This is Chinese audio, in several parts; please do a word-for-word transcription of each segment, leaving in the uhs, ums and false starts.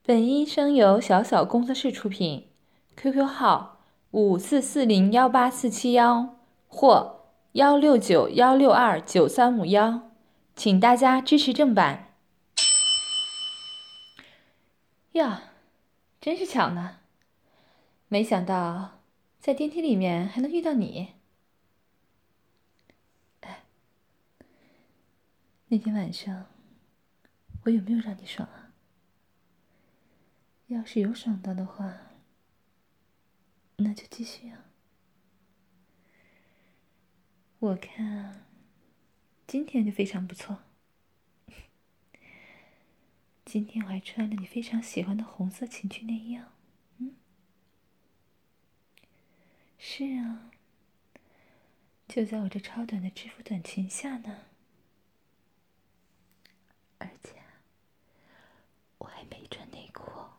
本音声由小小工作室出品 ，Q Q 号五四四零幺八四七幺或幺六九幺六二九三五幺，请大家支持正版。呀，真是巧呢！没想到在电梯里面还能遇到你。哎，那天晚上我有没有让你爽啊？要是有爽到的话，那就继续啊。我看今天就非常不错。今天我还穿了你非常喜欢的红色情趣内衣啊。嗯，是啊，就在我这超短的制服短裙下呢。而且我还没穿内裤哦。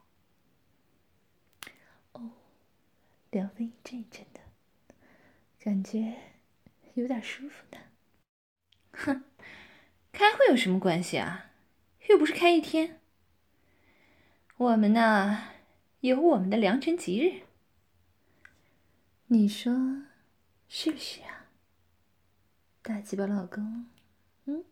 哦，凉风一阵一阵的，感觉有点舒服呢。哼，开会有什么关系啊？又不是开一天。我们呢，有我们的良辰吉日。你说是不是啊，大鸡巴老公？嗯，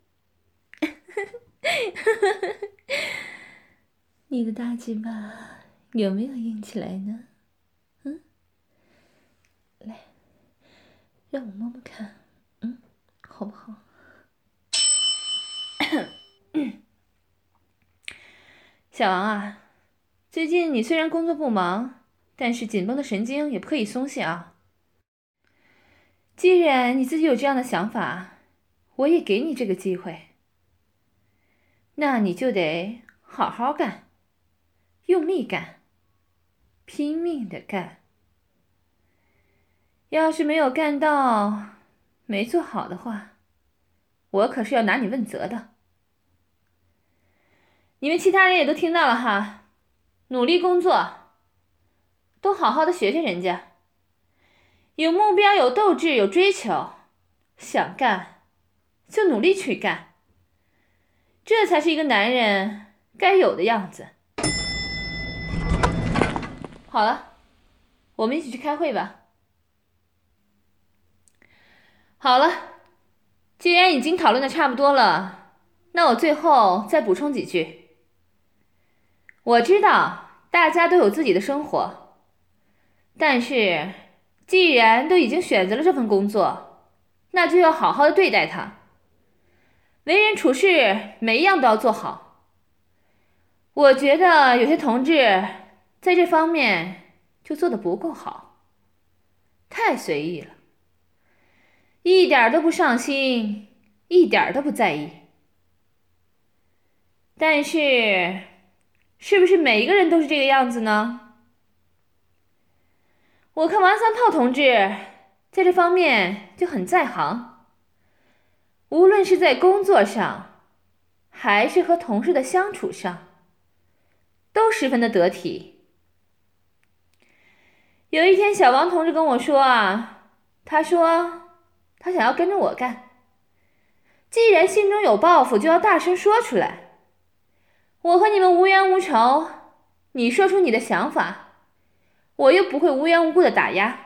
你的大鸡巴有没有硬起来呢？嗯，来，让我摸摸看，嗯，好不好？小王啊，最近你虽然工作不忙，但是紧绷的神经也不可以松懈啊。既然你自己有这样的想法，我也给你这个机会，那你就得好好干，用力干，拼命的干。要是没有干到，没做好的话，我可是要拿你问责的。你们其他人也都听到了哈，努力工作，都好好的学学人家，有目标，有斗志，有追求，想干就努力去干，这才是一个男人该有的样子。好了，我们一起去开会吧。好了，既然已经讨论的差不多了，那我最后再补充几句。我知道大家都有自己的生活，但是既然都已经选择了这份工作，那就要好好的对待它，为人处事每一样都要做好。我觉得有些同志在这方面就做得不够好，太随意了，一点都不上心，一点都不在意。但是是不是每一个人都是这个样子呢？我看王三炮同志在这方面就很在行，无论是在工作上还是和同事的相处上都十分的得体。有一天小王同志跟我说啊，他说他想要跟着我干，既然心中有抱负，就要大声说出来。我和你们无冤无仇，你说出你的想法，我又不会无缘无故的打压。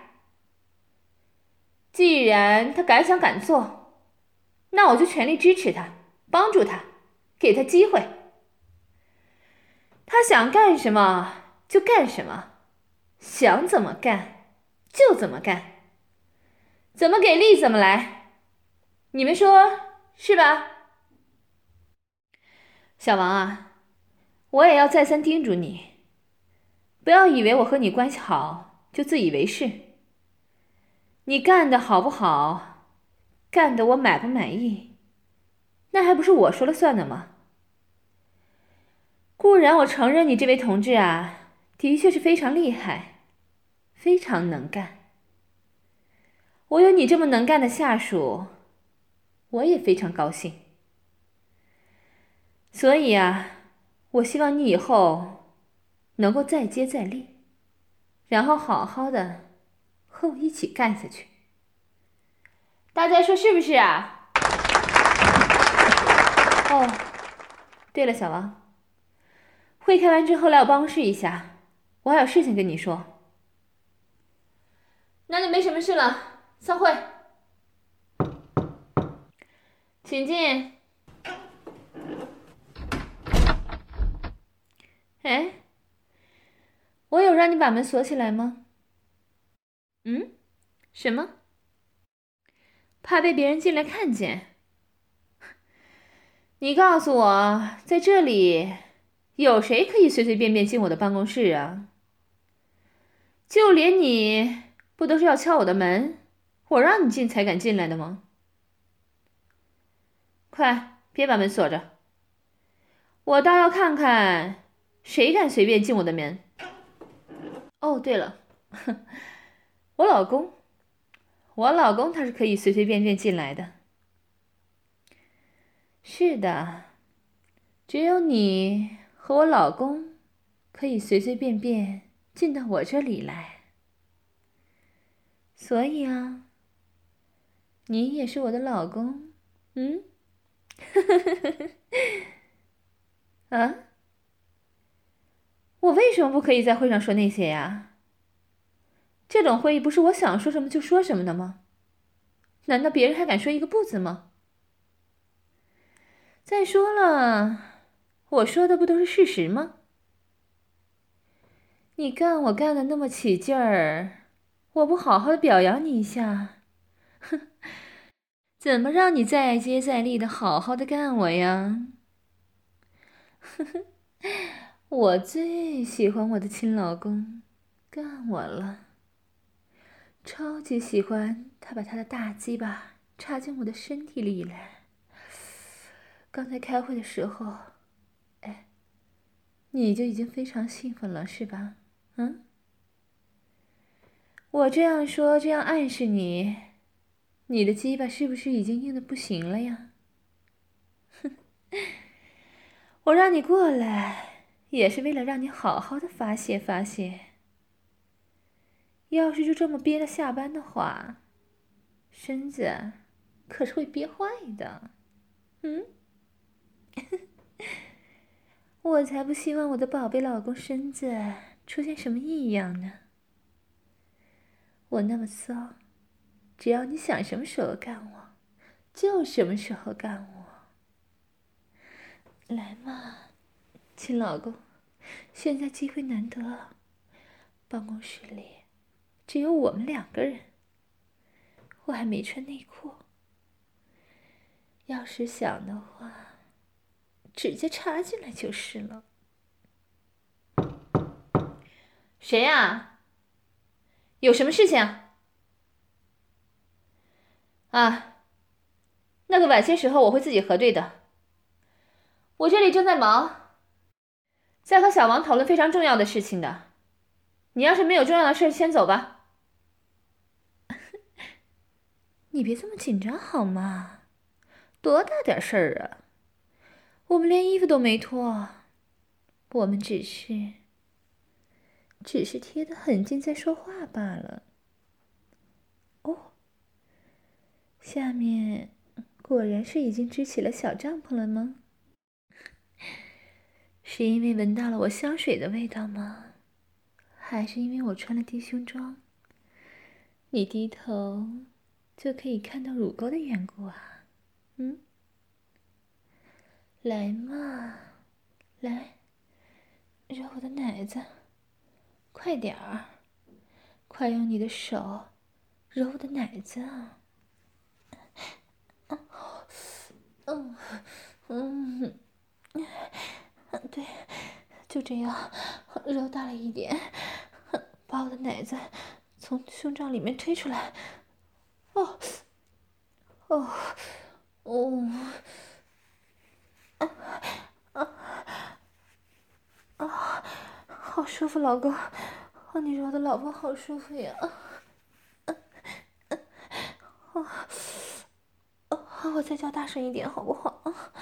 既然他敢想敢做，那我就全力支持他，帮助他，给他机会。他想干什么就干什么，想怎么干就怎么干，怎么给力怎么来，你们说是吧？小王啊，我也要再三叮嘱你，不要以为我和你关系好就自以为是。你干得好不好，干得我满不满意，那还不是我说了算的吗？固然我承认你这位同志啊，的确是非常厉害，非常能干。我有你这么能干的下属，我也非常高兴。所以啊，我希望你以后能够再接再厉，然后好好的和我一起干下去。大家说是不是啊？哦，对了，小王， 会开完之后来我办公室一下，我还有事情跟你说。那就没什么事了，散会。请进。哎，我有让你把门锁起来吗？嗯？什么？怕被别人进来看见？你告诉我，在这里有谁可以随随便便进我的办公室啊？就连你不都是要敲我的门，我让你进才敢进来的吗？快，别把门锁着，我倒要看看谁敢随便进我的门。哦，对了，我老公，我老公他是可以随随便便进来的。是的，只有你和我老公可以随随便便进到我这里来。所以啊，你也是我的老公，嗯？啊？我为什么不可以在会上说那些呀？这种会议不是我想说什么就说什么的吗？难道别人还敢说一个不字吗？再说了，我说的不都是事实吗？你干我干的那么起劲儿，我不好好的表扬你一下，哼，怎么让你再接再厉的好好的干我呀？呵呵，我最喜欢我的亲老公干我了，超级喜欢他把他的大鸡巴插进我的身体里来。刚才开会的时候，哎，你就已经非常兴奋了，是吧？嗯？我这样说，这样暗示你，你的鸡巴是不是已经硬的不行了呀？哼，我让你过来，也是为了让你好好的发泄发泄。要是就这么憋到下班的话，身子可是会憋坏的。嗯？我才不希望我的宝贝老公身子出现什么异样呢。我那么骚，只要你想什么时候干我，就什么时候干我。来嘛，亲老公，现在机会难得，办公室里只有我们两个人，我还没穿内裤，要是想的话，直接插进来就是了。谁呀？有什么事情？啊，那个晚些时候我会自己核对的。我这里正在忙，在和小王讨论非常重要的事情的。你要是没有重要的事，先走吧。你别这么紧张好吗？多大点事儿啊！我们连衣服都没脱，我们只是只是贴得很近在说话罢了。哦，下面果然是已经支起了小帐篷了吗？是因为闻到了我香水的味道吗？还是因为我穿了低胸装，你低头就可以看到乳沟的缘故啊？嗯？来嘛，来，揉我的奶子，快点儿，快用你的手揉我的奶子啊！嗯嗯，对，就这样，揉大了一点，把我的奶子从胸罩里面推出来。哦，哦，哦，啊啊啊！好舒服，老公，哦，你揉的老婆好舒服呀！哦，哦，我再叫大声一点好不好？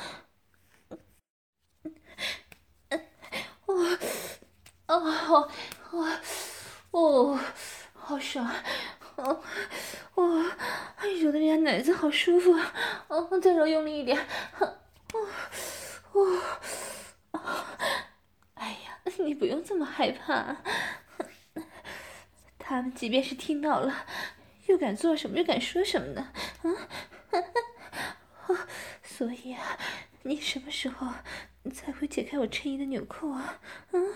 哦，哦，哦，哦，好爽！哦，哦，揉的人家奶子好舒服啊！哦，再揉用力一点！哦，哦，哎你不用这么害怕。他们即便是听到了，又敢做什么，又敢说什么呢？啊，所以啊，你什么时候才会解开我衬衣的纽扣啊？嗯，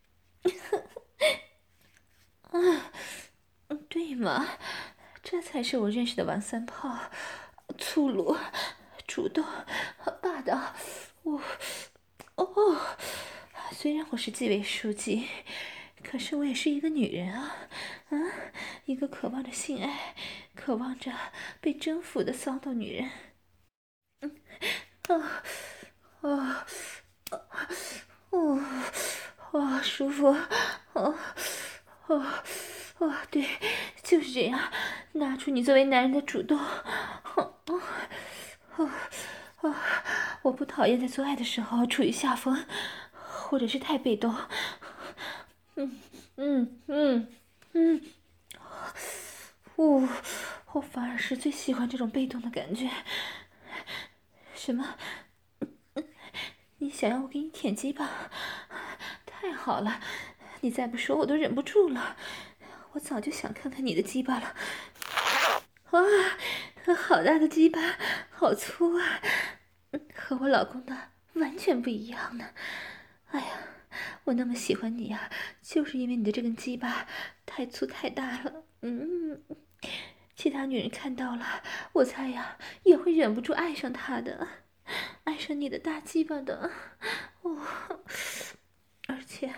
啊，对嘛，这才是我认识的王三炮，粗鲁、主动、霸道。我，哦，虽然我是纪委书记，可是我也是一个女人啊，啊，一个渴望着性爱、渴望着被征服的骚动女人。嗯，啊，啊，哦，哦，舒服，哦，哦，哦，对，就是这样，拿出你作为男人的主动。哦，哦，哦，我不讨厌在做爱的时候处于下风，或者是太被动。嗯嗯嗯嗯，我我反而是最喜欢这种被动的感觉。什么？你想要我给你舔鸡巴？太好了，你再不说我都忍不住了。我早就想看看你的鸡巴了。哇，好大的鸡巴，好粗啊，和我老公的完全不一样呢。哎呀，我那么喜欢你呀、啊，就是因为你的这根鸡巴太粗太大了。嗯，其他女人看到了，我猜呀也会忍不住爱上他的，爱上你的大鸡巴的。哦，而且，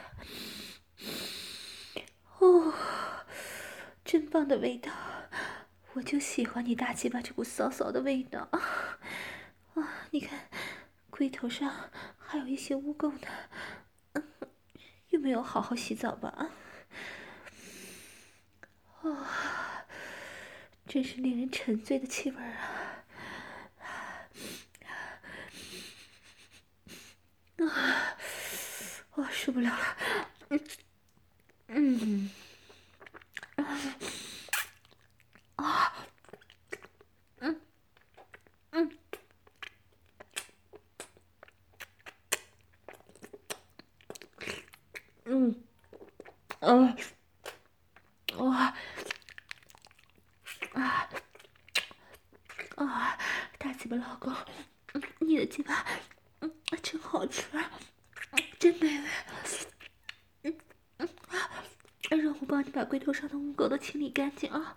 哦，真棒的味道，我就喜欢你大鸡巴这股骚骚的味道。啊，你看，龟头上还有一些污垢呢。嗯，又没有好好洗澡吧？哦，真是令人沉醉的气味啊！啊，我受不了了。嗯嗯啊嗯嗯嗯嗯哇啊啊！大鸡巴老公，嗯，你的鸡巴，嗯，真好吃，真美味。嗯嗯啊，让我帮你把龟头上的污垢都清理干净啊！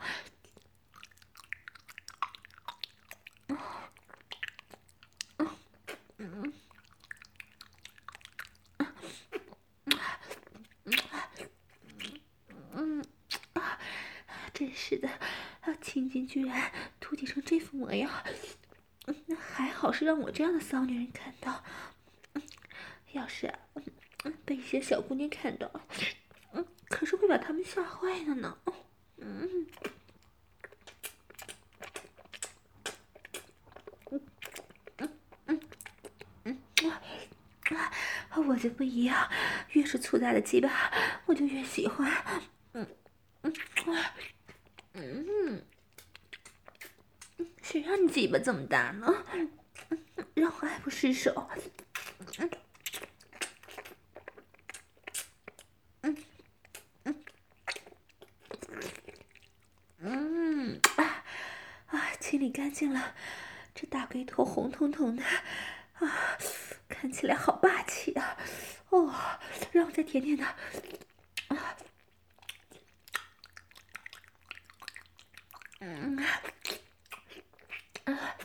嗯啊，真是的，啊，青筋居然凸起成这副模样。嗯，那还好是让我这样的骚女人看到。嗯，要是啊，嗯，被一些小姑娘看到，嗯，可是会把她们吓坏的呢。嗯嗯嗯嗯嗯啊，我就不一样，越是粗大的鸡巴，我就越喜欢。嗯嗯啊嗯，谁让你鸡巴这么大呢？让我爱不释手。嗯嗯嗯嗯啊啊！清理干净了，这大龟头红彤彤的啊，看起来好霸气啊！哦，让我再舔舔它。啊，嗯啊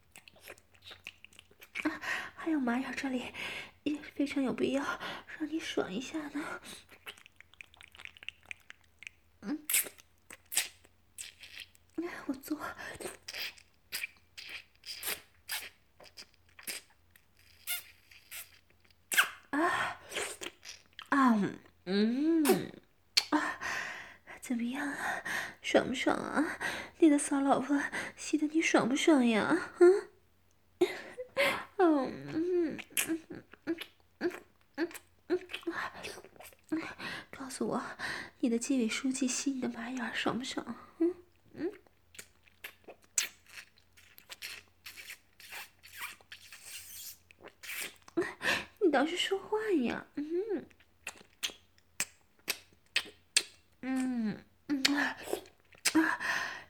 啊！还有马眼这里也是非常有必要让你爽一下呢。嗯，我做。啊啊嗯啊，怎么样啊？爽不爽啊？你的骚老婆吸得你爽不爽呀？嗯嗯嗯嗯嗯嗯嗯嗯，告诉我，你的纪委书记吸你的马眼爽不爽？嗯嗯，你倒是说话呀！嗯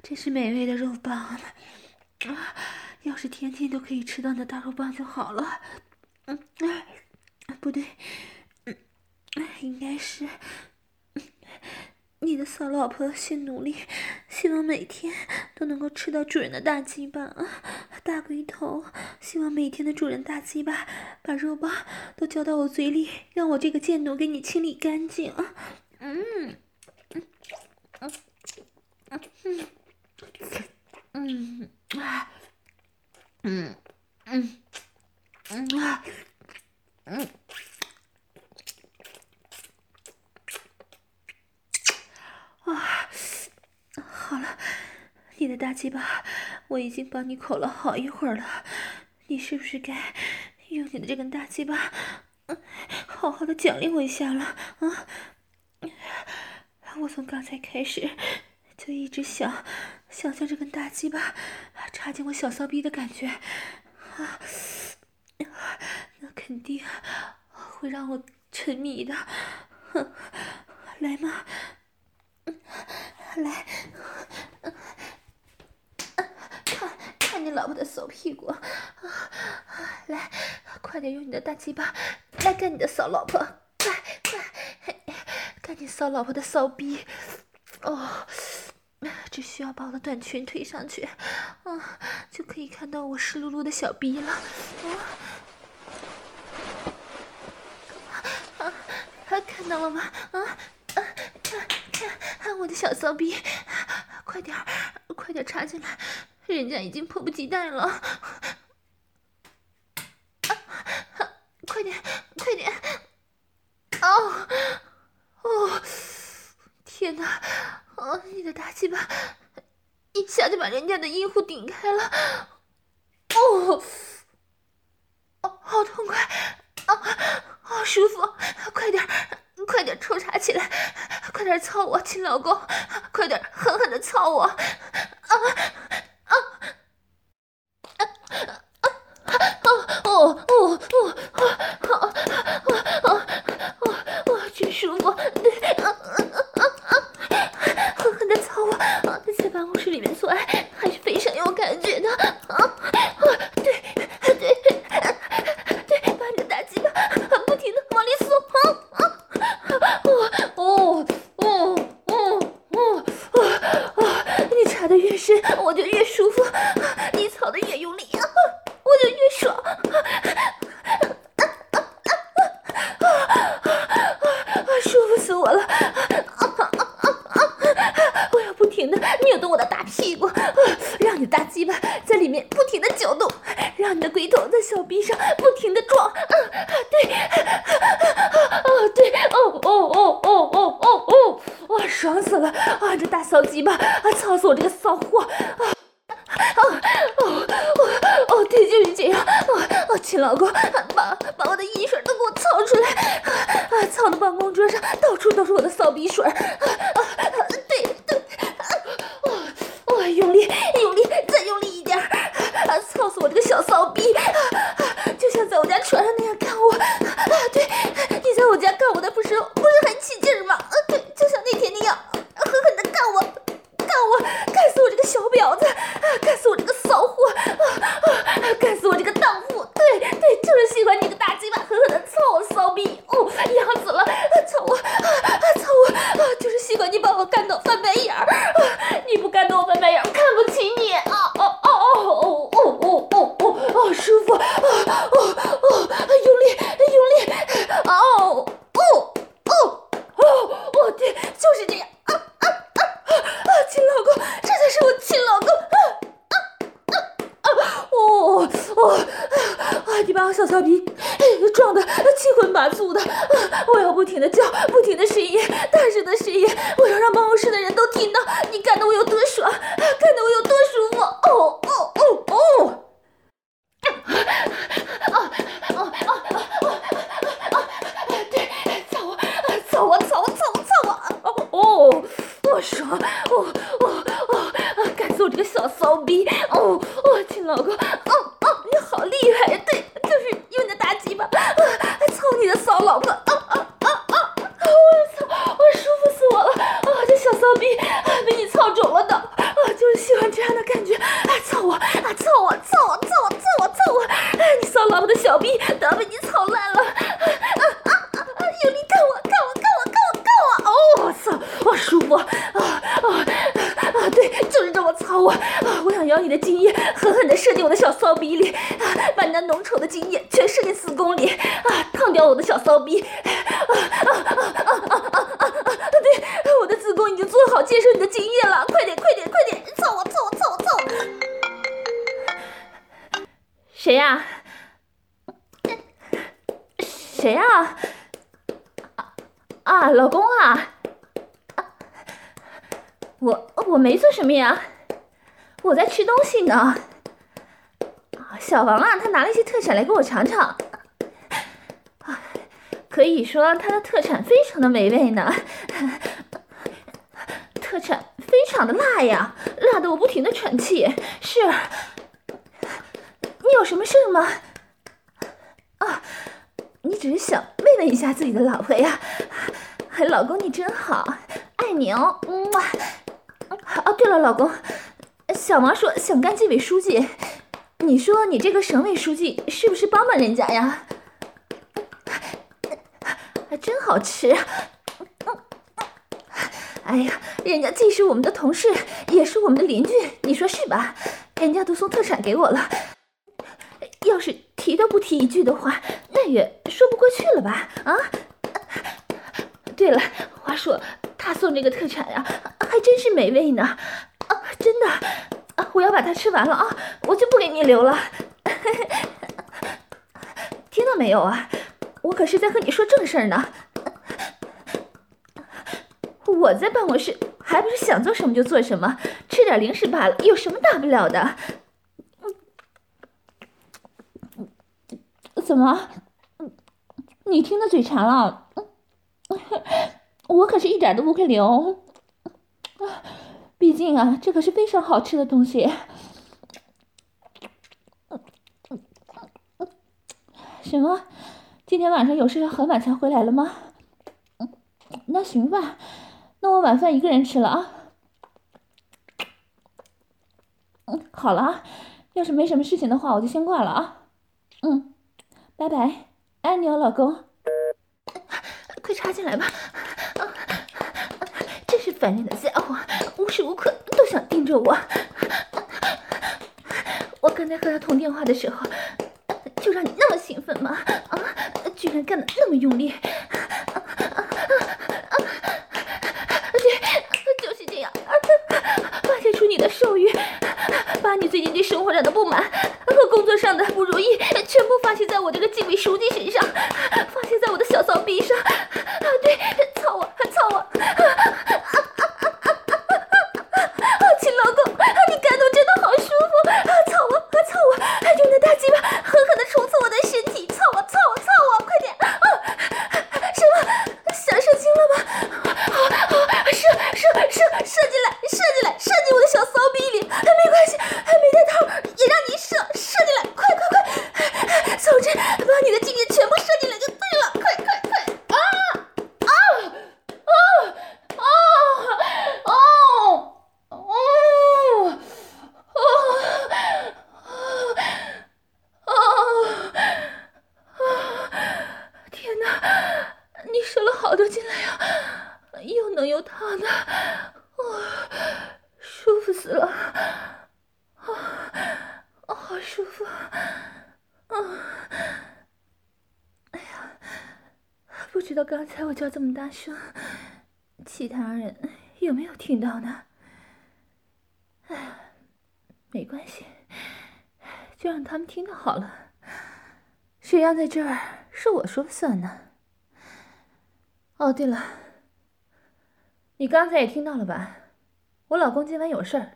真是美味的肉棒啊！要是天天都可以吃到那大肉棒就好了。嗯，不对，嗯，应该是你的骚老婆先努力，希望每天都能够吃到主人的大鸡巴啊，大龟头，希望每天的主人大鸡巴把肉棒都交到我嘴里，让我这个贱奴给你清理干净啊！嗯嗯嗯嗯嗯啊嗯嗯嗯啊嗯。啊，好了，你的大鸡巴我已经帮你口了好一会儿了，你是不是该用你的这根大鸡巴，嗯，好好的奖励我一下了啊？我从刚才开始就一直想想象这根大鸡巴插进我小骚逼的感觉啊，那肯定会让我沉迷的。哼，来嘛，来，看看你老婆的骚屁股，来，快点用你的大鸡巴来干你的骚老婆，快快，干你骚老婆的骚逼哦！只需要把我的短裙推上去，啊，就可以看到我湿漉漉的小逼了。啊啊！看到了吗？啊啊！看看看我的小骚逼，快点快点插进来，人家已经迫不及待了。啊啊！快点快点！哦哦！天哪！哦，你的大鸡巴一下就把人家的阴户顶开了。哦哦，好痛快！啊，好舒服！快点快点抽插起来，快点操我，亲老公，快点狠狠的操我！啊啊啊啊！哦哦哦哦哦哦哦哦，真舒服！对，啊啊啊啊！狠狠的操我！啊，在办公室里面做爱还是非常有感觉的啊啊！对对对，把你的大鸡巴不停的往里送啊啊！哦哦哦哦哦哦！你插的越深，我就越舒服；你操的越用力，我就越爽。舒服死我了！我要不停的扭动我的大屁股，让你的大鸡巴在里面不停的搅动，让你的龟头在小臂上不停的撞。对，哦对，哦哦哦哦哦哦哦，哇，爽死了！啊，这大骚鸡巴啊，操死我这个骚货！啊哦哦哦哦，对，就是这样。哦哦，亲老公，把把我的阴水都给我操出来！啊，操的办公桌上到处都是我的骚逼水！啊啊，对对，哦哦，用力用力，再用力一点！啊，操死我这个小骚逼！啊，就像在我家床上那样干我！啊，对，你在我家干我的不是不是很起劲吗？啊，对，就像那天那样，狠狠的干我！干我，干死我这个小婊子，干死我这个骚货，干死我这个荡妇！对对，就是喜欢你个大鸡巴狠狠的操我骚逼！哦，痒死了，操我，操我，就是喜欢你把我干到翻白眼儿，你不干到我翻白眼儿，看不起你！啊哦哦哦哦哦哦哦哦哦，舒服！哦哦哦，用力用力！哦哦哦哦哦，对，就是这样！啊啊啊啊！亲老公，这才是我亲老公！啊啊啊啊！哦哦啊！你把我小骚逼撞得七荤八素的，我要不停的叫，不停的呻吟，大声的呻吟，我要让办公室的人都听到你干得我有多爽，干得我有多舒服！哦哦哦哦！啊啊啊啊啊啊！对，操我，操我，操我，操我，操我！哦哦，我爽！哦哦哦！干死我这个小骚逼！哦哦，亲老公！哦哦，你好厉害！对，就是用你的大鸡巴，啊，操你的骚老婆！啊啊啊啊！我操，我舒服死我了！啊，这小骚逼被你操肿了的！啊，就是喜欢这样的感觉啊！操我啊！操我！操我！操我！操我！操我！哎，你骚老婆的小逼都要被你操烂了！啊啊啊啊！用力干我！干我！干我！干我！干我！哦，我操！我舒服！啊啊啊！对，就是这么操我！啊，我想要你的精液狠狠地射进我的小骚逼里，啊，把你那浓稠的精液全射进子宫里，啊，烫掉我的小骚逼！啊啊啊啊啊啊啊！对，我的子宫已经做好接受你的精液了，快点，快点，快点！操我！操我！操我！操我！谁呀？谁呀？啊啊，老公啊！我我没做什么呀，我在吃东西呢。小王啊，他拿了一些特产来给我尝尝。可以说他的特产非常的美味呢，特产非常的辣呀，辣得我不停的喘气。是，你有什么事吗？啊，你只是想慰问一下自己的老婆呀。老公你真好，爱你哦。嗯哇。哦，对了，老公，小王说想干纪委书记，你说你这个省委书记是不是帮帮人家呀？真好吃！哎呀，人家既是我们的同事，也是我们的邻居，你说是吧？人家都送特产给我了，要是提都不提一句的话，那也说不过去了吧？啊？对了，话说他送这个特产呀，还真是美味呢！啊，真的，啊，我要把它吃完了啊，我就不给你留了。听到没有啊？我可是在和你说正事儿呢。我在办公室，还不是想做什么就做什么，吃点零食罢了，有什么大不了的？怎么？你听得嘴馋了？我可是一点都不会留，毕竟啊，这可是非常好吃的东西。什么？今天晚上有事要很晚才回来了吗？那行吧，那我晚饭一个人吃了啊。嗯，好了啊，要是没什么事情的话，我就先挂了啊。嗯，拜拜，爱你哦，老公。快插进来吧！啊，真是烦人的家伙，无时无刻都想盯着我。我刚才和他通电话的时候，就让你那么兴奋吗？啊，居然干得那么用力！对，就是这样，发泄出你的兽欲，把你最近对生活上的不满和工作上的不如意，全部发泄在我这个纪委书记身上，发泄在我的小骚逼上。啊，对，操我，操我！亲老公，你感动真的好舒服！啊，操我，啊，操我！用你的大鸡巴狠狠地抽刺我的身体，操我，操我，操我！快点！啊，什么？想射精了吗？好，好，射射射射进来，射进来，射进我的小骚逼里！没关系，没带套也让你射，射进来，快快快！总之，把你的精液全部射进来就对了，快快快！啊啊啊啊啊啊啊！天哪，你射了好多进来呀，又能又烫的，哦，舒服死了，啊，哦，好舒服，啊，哎呀，不知道刚才我叫这么大声，其他人有没有听到呢？哎，没关系，就让他们听到好了。谁让在这儿是我说了算呢？哦，对了，你刚才也听到了吧？我老公今晚有事儿，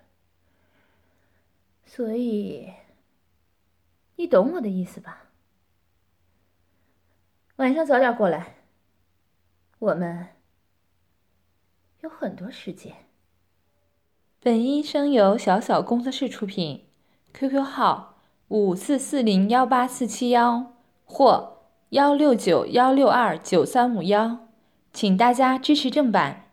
所以你懂我的意思吧？晚上早点过来，我们有很多时间。 本音声由小小工作室出品 ，Q Q 号五四四零幺八四七幺或幺六九幺六二九三五幺，请大家支持正版。